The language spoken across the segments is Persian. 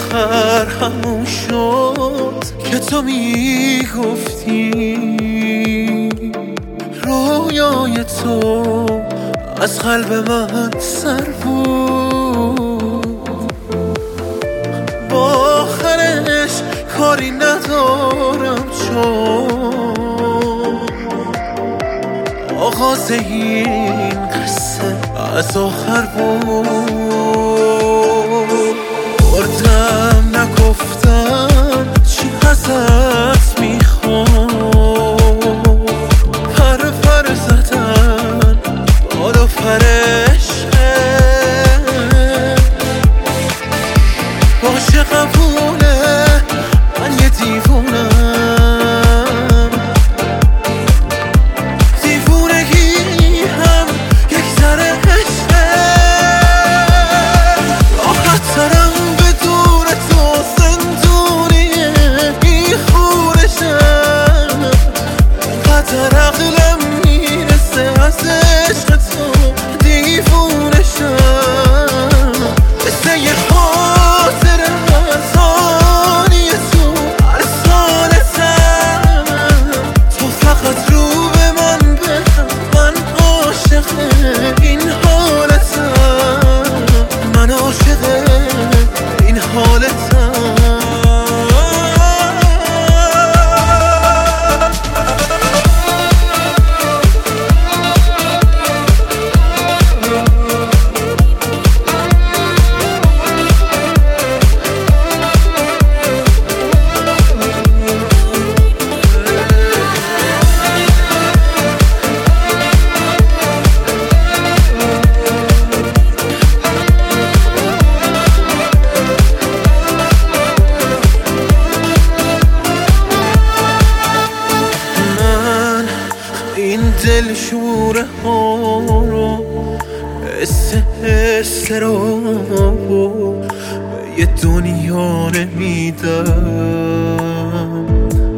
آخر همون شد که تو میگفتی رویای تو از قلب من سر بود. با آخرش کاری ندارم چون آغاز این قصه از آخر بود. بردم نگفتم چی ازت میخوام، پر پر زدن بال و فرشته باشه قبوله، من یه دیوونم، دیوونگی هم یک ذره عشقه. راحت ترم بدون تو زندونیه این خورشم، قدر عقلم میرسه از عشق تو دیوونشم. مثل یه خاطر از آنی تو هر سالتم، تو فقط رو به من بخند، من عاشق این حالتم، من عاشق این حالتم. این دل شوره ها رو حس رو به یه دنیا نمیدم.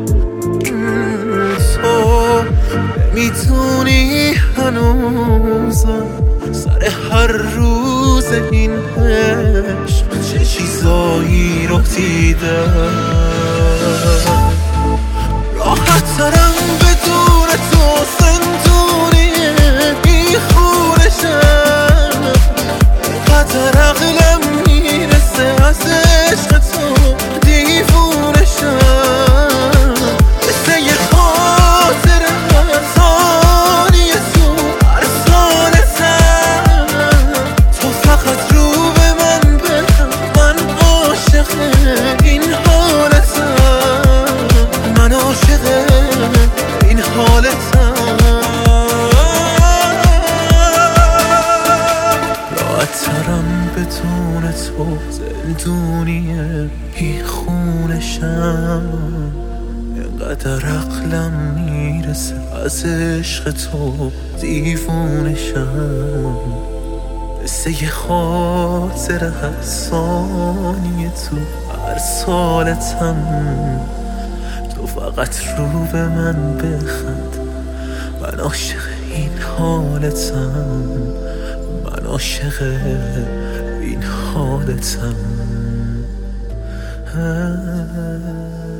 تو میتونی هنوزم سر هر روز این عشق چه چیزایی رو دیدم. راحت ترم بدون تو زندونیه این خورشم، قدر عقلم میرسه از عشق تو دیوونشم. مثل یه خاطر از آنی تو هر سالتم، تو فقط رو به من بخند، من عاشق این حالتم، من عاشق این حالتم. راحت ترم بدون تو زندونیه این خونشم، اینقدر عقلم میرسه از عشق تو دیوونشم. مثل یه خاطر حسانی تو هر سالتم، تو فقط رو به من بخند، من عاشق این حالتم، من عاشق این حالتم.